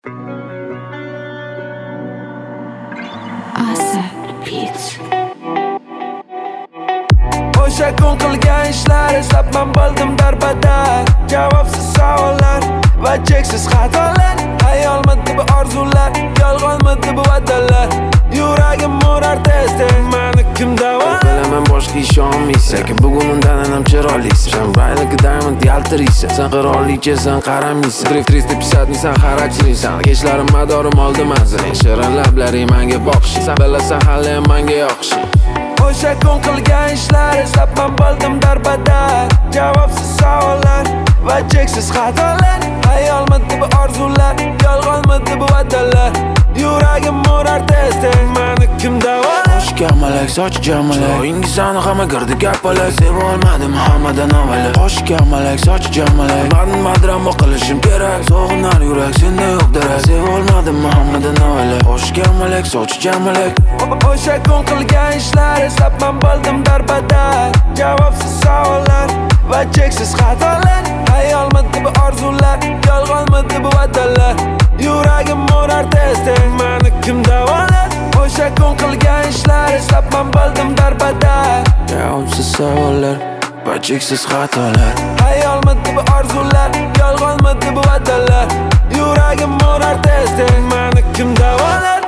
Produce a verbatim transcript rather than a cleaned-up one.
O'sha kun qilgan ishlar eslab men bo'ldim darbadar. Javobsiz savollar va cheksiz xatolar. Hayolmidi bu orzular, yolg'onmidi bu va'dalar. Yuragim urar tez-tez, meni kim davolar? Bilaman boshqa ishonmaysan, lekin bugun undan ham chiroylisan. Sen bayligi diamond yaltiraysan, sen qirolichasan, qaramaysan. Drift drift pisatmaysan, xarakteringsan. Kechlarim madorim oldi manziling. Shirin lablaring menga boqishing, sen bilasan hali ham menga yoqishing. O'sha kun qilgan ishlar eslab men bo'ldim darbadar. Javobsiz savollar va cheksiz xatolar. Hayolmidi bu orzular, yolg'onmidi bu va'dalar. Yuragim urar tez-tez, meni kim davolar? Xo'sh kamalak, soch jamalak, chiroyingiz aniq hamma girdi gapalak. Seva olmadim hammadan avval. Xo'sh kamalak, soch jamalak, men madramo qilishim kerak. Sog'inar yurak, senda yo'q darak. Seva olmadim hammadan avval. Xo'sh kamalak, soch jamalak. O'sha kun qilgan ishlar eslab men bo'ldim darbadar. Javobsiz savollar va cheksiz xatolar. Hayolmidi bu orzular, yolg'onmidi bu va'dalar. Yuragim urar tez-tez, meni kim davolar? O'sha kun qilgan ishlar eslab men bo'ldim darbadar. Javobsiz savollar va cheksiz xatolar. Hayolmidi bu orzular, yolg'onmidi bu va'dalar. Yuragim urar tez-tez, meni kim davolar?